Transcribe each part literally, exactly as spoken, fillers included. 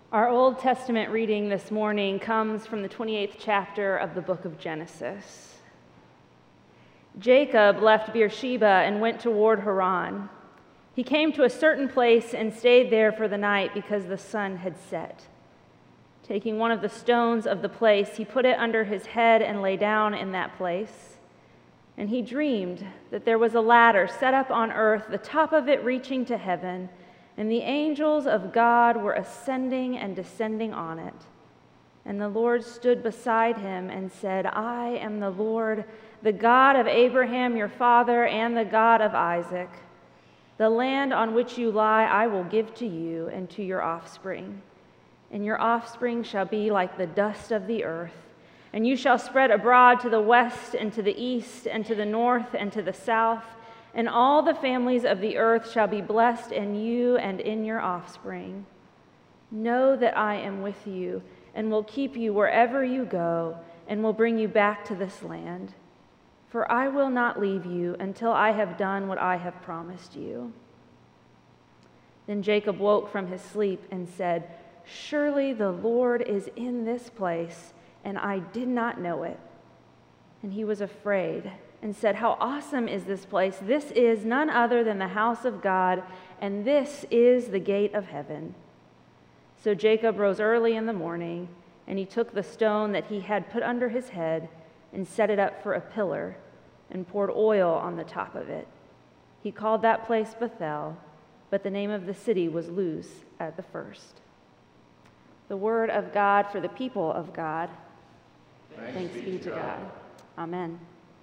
Our Old Testament reading this morning comes from the twenty-eighth chapter of the book of Genesis. Jacob left Beersheba and went toward Haran. He came to a certain place and stayed there for the night because the sun had set. Taking one of the stones of the place, he put it under his head and lay down in that place. And he dreamed that there was a ladder set up on earth, the top of it reaching to heaven, and the angels of God were ascending and descending on it. And the Lord stood beside him and said, I am the Lord, the God of Abraham your father, and the God of Isaac. The land on which you lie I will give to you and to your offspring. And your offspring shall be like the dust of the earth. And you shall spread abroad to the west and to the east and to the north and to the south. And all the families of the earth shall be blessed in you and in your offspring. Know that I am with you and will keep you wherever you go and will bring you back to this land. For I will not leave you until I have done what I have promised you. Then Jacob woke from his sleep and said, Surely the Lord is in this place, and I did not know it. And he was afraid and said, How awesome is this place! This is none other than the house of God, and this is the gate of heaven. So Jacob rose early in the morning, and he took the stone that he had put under his head and set it up for a pillar and poured oil on the top of it. He called that place Bethel, but the name of the city was Luz at the first. The word of God for the people of God. Thanks, Thanks be to God. God. Amen.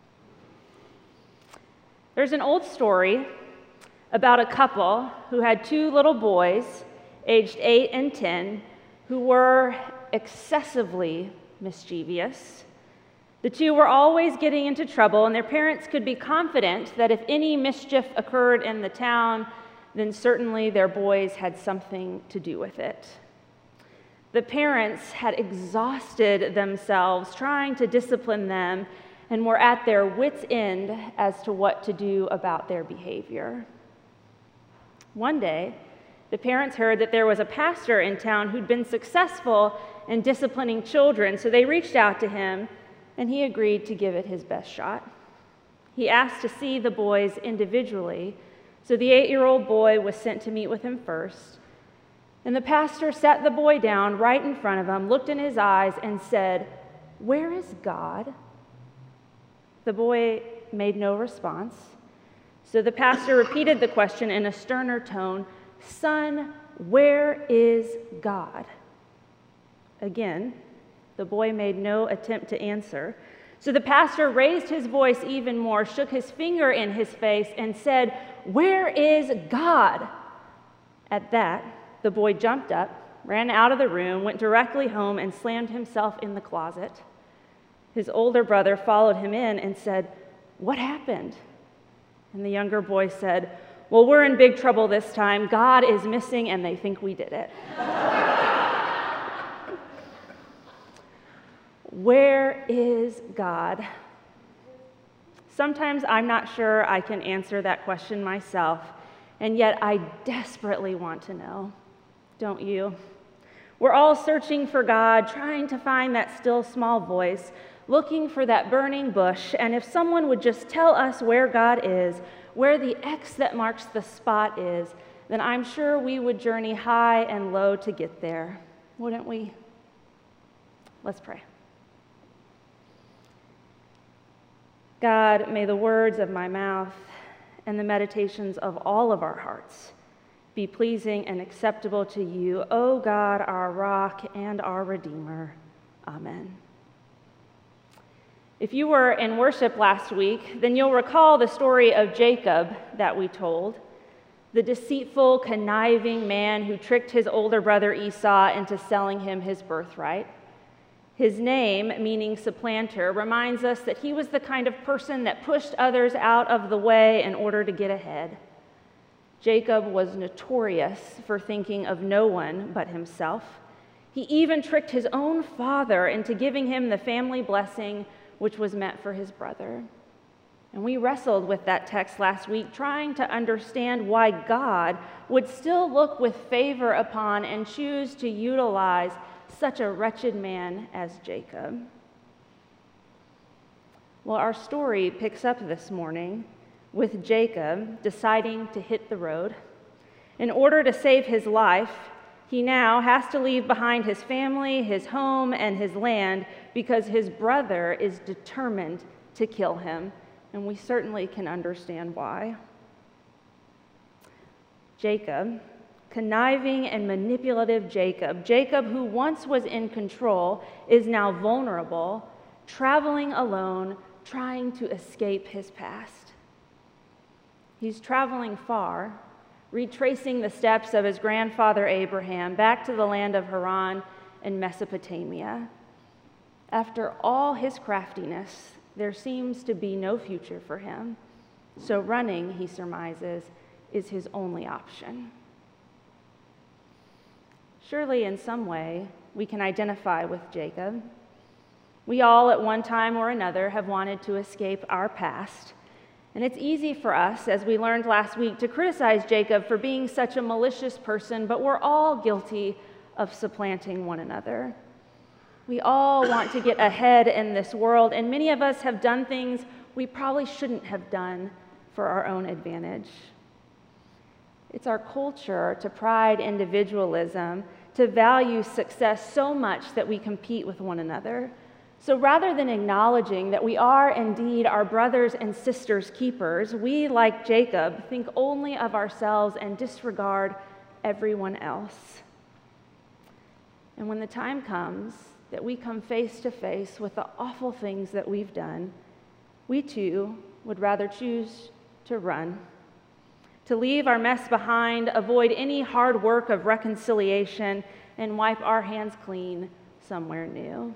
There's an old story about a couple who had two little boys, aged eight and ten, who were excessively mischievous. The two were always getting into trouble, and their parents could be confident that if any mischief occurred in the town, then certainly their boys had something to do with it. The parents had exhausted themselves trying to discipline them and were at their wits' end as to what to do about their behavior. One day, the parents heard that there was a pastor in town who'd been successful in disciplining children, so they reached out to him, and he agreed to give it his best shot. He asked to see the boys individually, so the eight-year-old boy was sent to meet with him first. And the pastor sat the boy down right in front of him, looked in his eyes, and said, Where is God? The boy made no response. So the pastor repeated the question in a sterner tone, Son, where is God? Again, the boy made no attempt to answer. So the pastor raised his voice even more, shook his finger in his face, and said, Where is God? At that, the boy jumped up, ran out of the room, went directly home, and slammed himself in the closet. His older brother followed him in and said, What happened? And the younger boy said, Well, we're in big trouble this time. God is missing, and they think we did it. Where is God? Sometimes I'm not sure I can answer that question myself, and yet I desperately want to know. Don't you? We're all searching for God, trying to find that still small voice, looking for that burning bush, and if someone would just tell us where God is, where the X that marks the spot is, then I'm sure we would journey high and low to get there, wouldn't we? Let's pray. God, may the words of my mouth and the meditations of all of our hearts be pleasing and acceptable to you, O God, our rock and our Redeemer. Amen. If you were in worship last week, then you'll recall the story of Jacob that we told, the deceitful, conniving man who tricked his older brother Esau into selling him his birthright. His name, meaning supplanter, reminds us that he was the kind of person that pushed others out of the way in order to get ahead. Jacob was notorious for thinking of no one but himself. He even tricked his own father into giving him the family blessing which was meant for his brother. And we wrestled with that text last week, trying to understand why God would still look with favor upon and choose to utilize such a wretched man as Jacob. Well, our story picks up this morning with Jacob deciding to hit the road. In order to save his life, he now has to leave behind his family, his home, and his land because his brother is determined to kill him. And we certainly can understand why. Jacob, conniving and manipulative Jacob, Jacob who once was in control, is now vulnerable, traveling alone, trying to escape his past. He's traveling far, retracing the steps of his grandfather Abraham back to the land of Haran and Mesopotamia. After all his craftiness, there seems to be no future for him. So running, he surmises, is his only option. Surely in some way, we can identify with Jacob. We all, at one time or another, have wanted to escape our past. And it's easy for us, as we learned last week, to criticize Jacob for being such a malicious person, but we're all guilty of supplanting one another. We all want to get ahead in this world, and many of us have done things we probably shouldn't have done for our own advantage. It's our culture to pride individualism, to value success so much that we compete with one another. So rather than acknowledging that we are indeed our brothers and sisters' keepers, we, like Jacob, think only of ourselves and disregard everyone else. And when the time comes that we come face to face with the awful things that we've done, we too would rather choose to run, to leave our mess behind, avoid any hard work of reconciliation, and wipe our hands clean somewhere new.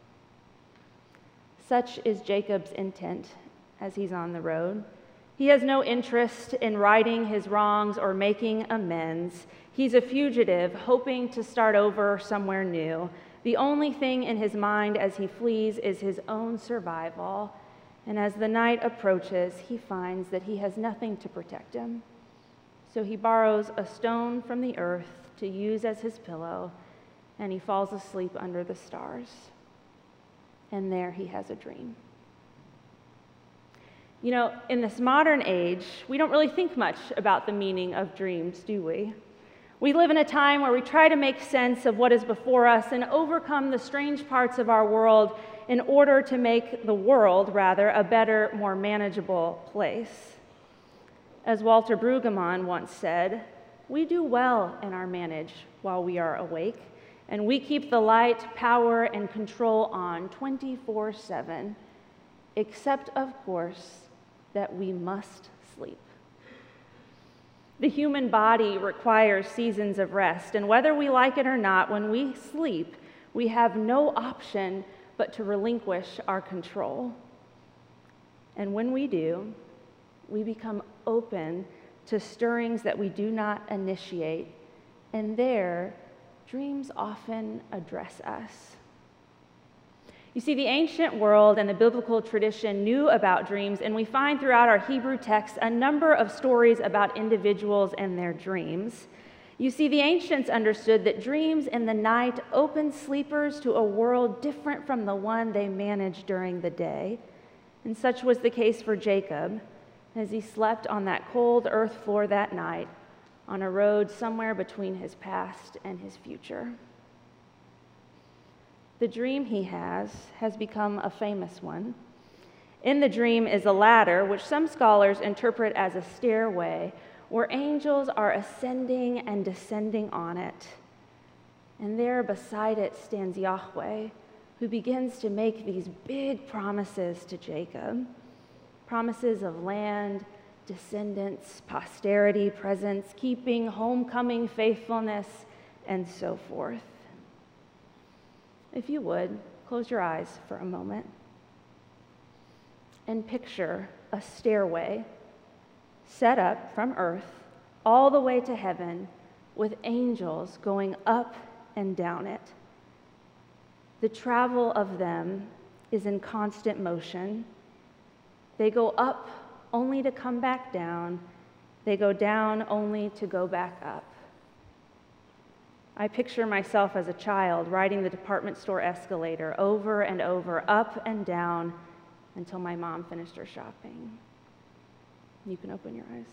Such is Jacob's intent as he's on the road. He has no interest in righting his wrongs or making amends. He's a fugitive, hoping to start over somewhere new. The only thing in his mind as he flees is his own survival. And as the night approaches, he finds that he has nothing to protect him. So he borrows a stone from the earth to use as his pillow, and he falls asleep under the stars. And there he has a dream. You know, in this modern age, we don't really think much about the meaning of dreams, do we? We live in a time where we try to make sense of what is before us and overcome the strange parts of our world in order to make the world, rather, a better, more manageable place. As Walter Brueggemann once said, we do well in our manage while we are awake, and we keep the light, power, and control on twenty-four seven, except, of course, that we must sleep. The human body requires seasons of rest, and whether we like it or not, when we sleep, we have no option but to relinquish our control. And when we do, we become open to stirrings that we do not initiate, and there, dreams often address us. You see, the ancient world and the biblical tradition knew about dreams, and we find throughout our Hebrew texts a number of stories about individuals and their dreams. You see, the ancients understood that dreams in the night opened sleepers to a world different from the one they managed during the day. And such was the case for Jacob as he slept on that cold earth floor that night on a road somewhere between his past and his future. The dream he has has become a famous one. In the dream is a ladder, which some scholars interpret as a stairway, where angels are ascending and descending on it. And there beside it stands Yahweh, who begins to make these big promises to Jacob. Promises of land, descendants, posterity, presence, keeping, homecoming, faithfulness, and so forth. If you would, close your eyes for a moment and picture a stairway set up from earth all the way to heaven with angels going up and down it. The travel of them is in constant motion. They go up only to come back down. They go down only to go back up. I picture myself as a child riding the department store escalator over and over, up and down, until my mom finished her shopping. You can open your eyes.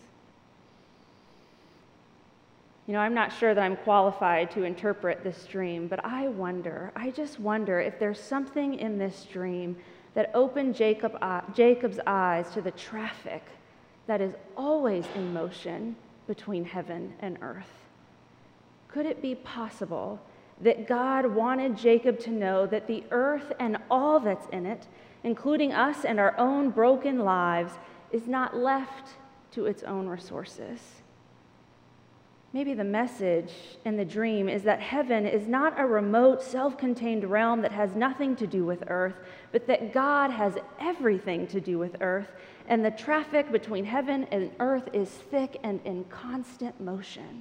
You know, I'm not sure that I'm qualified to interpret this dream, but I wonder, I just wonder if there's something in this dream that opened Jacob, uh, Jacob's eyes to the traffic that is always in motion between heaven and earth. Could it be possible that God wanted Jacob to know that the earth and all that's in it, including us and our own broken lives, is not left to its own resources? Maybe the message in the dream is that heaven is not a remote, self-contained realm that has nothing to do with earth, but that God has everything to do with earth, and the traffic between heaven and earth is thick and in constant motion.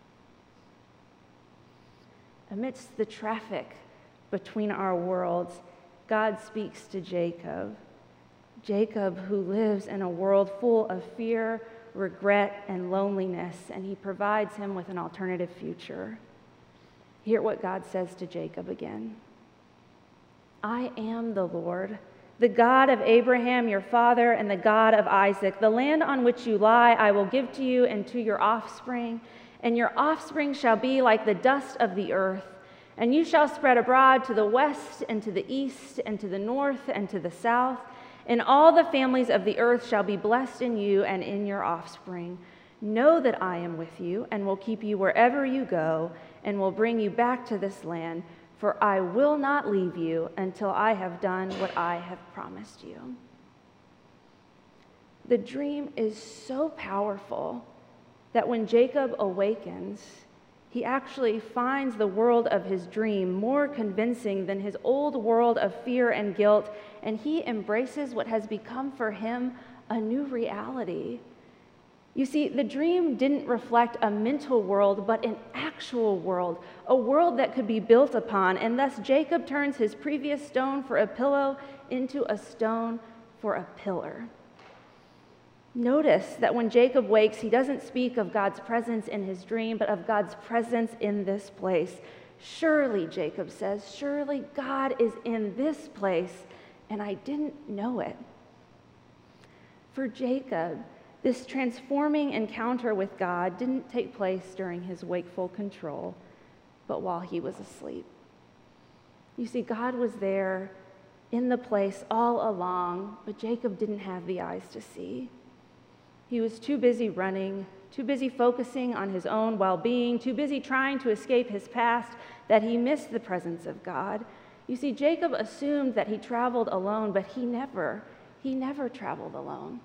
Amidst the traffic between our worlds, God speaks to Jacob. Jacob, who lives in a world full of fear, regret, and loneliness, and he provides him with an alternative future. Hear what God says to Jacob again. I am the Lord, the God of Abraham, your father, and the God of Isaac. The land on which you lie I will give to you and to your offspring, and your offspring shall be like the dust of the earth, and you shall spread abroad to the west and to the east and to the north and to the south. And all the families of the earth shall be blessed in you and in your offspring. Know that I am with you and will keep you wherever you go and will bring you back to this land, for I will not leave you until I have done what I have promised you. The dream is so powerful that when Jacob awakens, he actually finds the world of his dream more convincing than his old world of fear and guilt, and he embraces what has become for him a new reality. You see, the dream didn't reflect a mental world, but an actual world, a world that could be built upon, and thus Jacob turns his previous stone for a pillow into a stone for a pillar. Notice that when Jacob wakes, he doesn't speak of God's presence in his dream, but of God's presence in this place. Surely, Jacob says, surely God is in this place, and I didn't know it. For Jacob, this transforming encounter with God didn't take place during his wakeful control, but while he was asleep. You see, God was there in the place all along, but Jacob didn't have the eyes to see. He was too busy running, too busy focusing on his own well-being, too busy trying to escape his past that he missed the presence of God. You see, Jacob assumed that he traveled alone, but he never, he never traveled alone.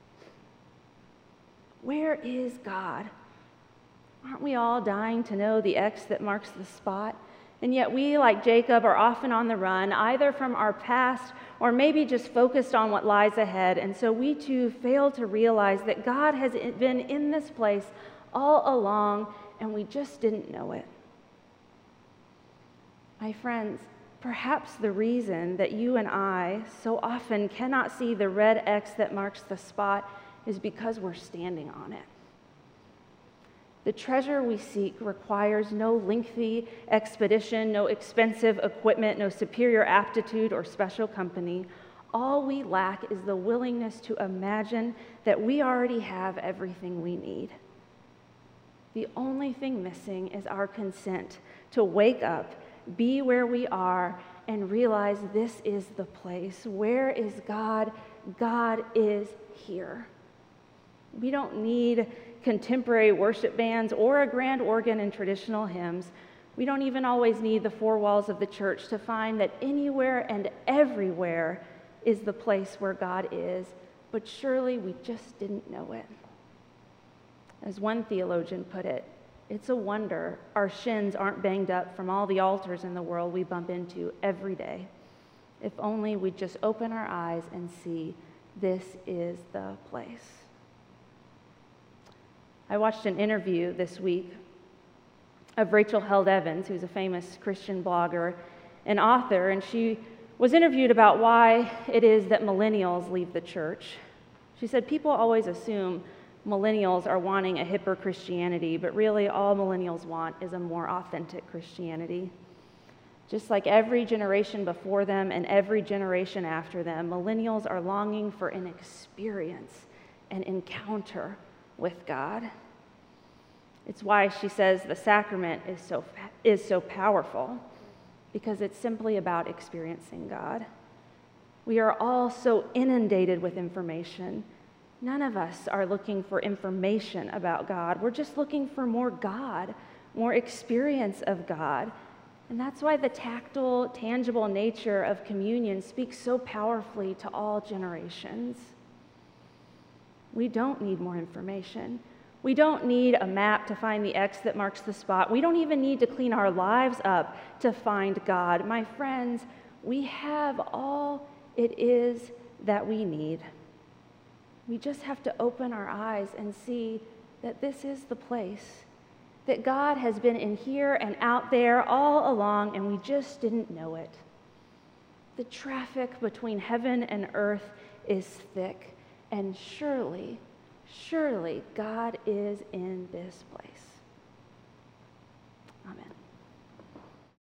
Where is God? Aren't we all dying to know the X that marks the spot? And yet we, like Jacob, are often on the run, either from our past or maybe just focused on what lies ahead. And so we too fail to realize that God has been in this place all along, and we just didn't know it. My friends, perhaps the reason that you and I so often cannot see the red X that marks the spot is because we're standing on it. The treasure we seek requires no lengthy expedition, no expensive equipment, no superior aptitude or special company. All we lack is the willingness to imagine that we already have everything we need. The only thing missing is our consent to wake up, be where we are, and realize this is the place. Where is God? God is here. We don't need contemporary worship bands or a grand organ and traditional hymns. We don't even always need the four walls of the church to find that anywhere and everywhere is the place where God is, but surely we just didn't know it. As one theologian put it, it's a wonder our shins aren't banged up from all the altars in the world we bump into every day. If only we'd just open our eyes and see this is the place. I watched an interview this week of Rachel Held Evans, who's a famous Christian blogger and author, and she was interviewed about why it is that millennials leave the church. She said, people always assume millennials are wanting a hipper Christianity, but really all millennials want is a more authentic Christianity. Just like every generation before them and every generation after them, millennials are longing for an experience, an encounter with God. It's why she says the sacrament is so, is so powerful, because it's simply about experiencing God. We are all so inundated with information. None of us are looking for information about God. We're just looking for more God, more experience of God. And that's why the tactile, tangible nature of communion speaks so powerfully to all generations. We don't need more information. We don't need a map to find the X that marks the spot. We don't even need to clean our lives up to find God. My friends, we have all it is that we need. We just have to open our eyes and see that this is the place, that God has been in here and out there all along, and we just didn't know it. The traffic between heaven and earth is thick, and surely, surely God is in this place. Amen.